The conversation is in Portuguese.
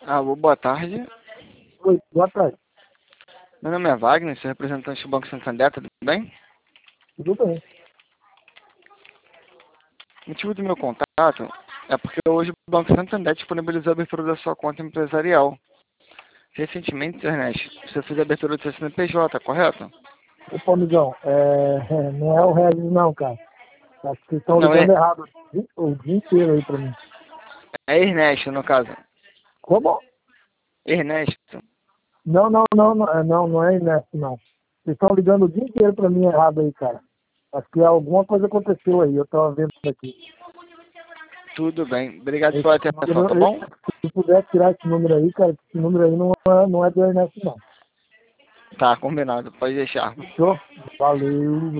Alô, boa tarde. Oi, boa tarde. Meu nome é Wagner, sou representante do Banco Santander, tudo bem? Tudo bem. O motivo do meu contato é porque hoje o Banco Santander disponibilizou a abertura da sua conta empresarial. Recentemente, Ernesto, você fez a abertura do seu CNPJ, correto? Opa, amigão, não é o Regis não, cara. Acho que vocês estão Não, é, ligando errado o dia inteiro aí pra mim. é Ernesto, no caso. Como? Ernesto. Não é Ernesto, não. Vocês estão ligando o dia inteiro pra mim errado aí, cara. Acho que alguma coisa aconteceu aí, eu tava vendo aqui. Tudo bem. Obrigado Esse pela atenção, tá número, bom? se puder tirar esse número aí, cara, esse número aí não é do Ernesto, não. Tá, combinado. Pode deixar. Fechou? Valeu.